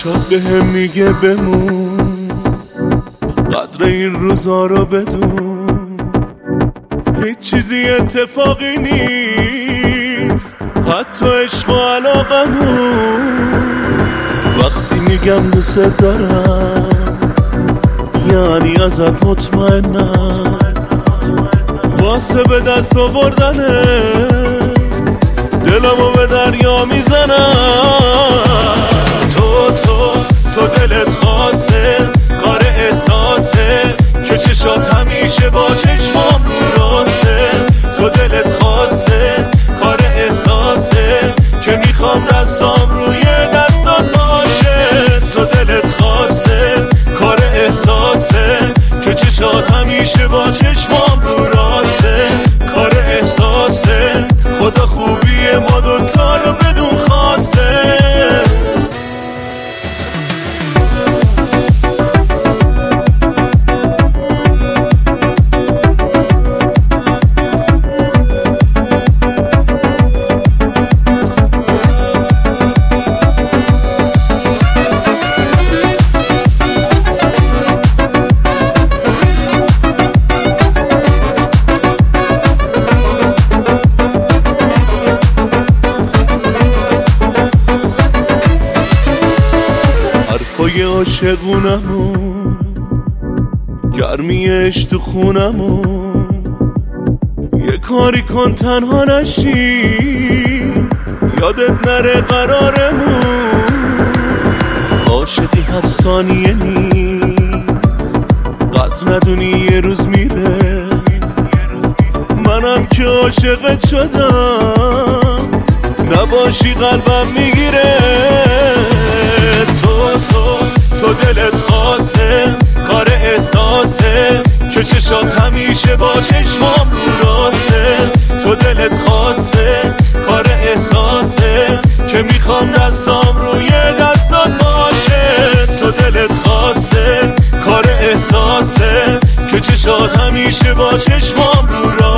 چشات بهم میگه بمون، قدر این روزا رو بدون. هیچ چیزی اتفاقی نیست، حتی عشق و علاقمون. وقتی میگم دوست دارم یعنی ازت مطمئنم، واسه به دست آوردنه دلمو به دریا میزنم. تو دلت خاصه، کار احساسه که چشات همیشه با چشمام رو راسته. تو دلت خاصه، کار احساسه که میخوام دستام روی دستات باشه. تو دلت خاصه، کار احساسه که چشات همیشه با چشمام رو راسته. کار احساسه، خدا خوبی ما دوتا رو بدون خواسته. حرفای عاشقونمون، گرمی عشق تو خونمون. یه کاری کن تنها نشی، یادت نره قرارمون. عاشقی هر ثانیه نیست، قدر ندونی یه روز میره. منم که عاشقت شدم، نباشی قلبم میگیره. تو دلت خاصه، کار احساسه که چشات همیشه با چشمام رو راسته. تو دلت خاصه، کار احساسه که میخوام دستام روی دستات باشه. تو دلت خاصه، کار احساسه که چشات همیشه با چشمام رو راسته.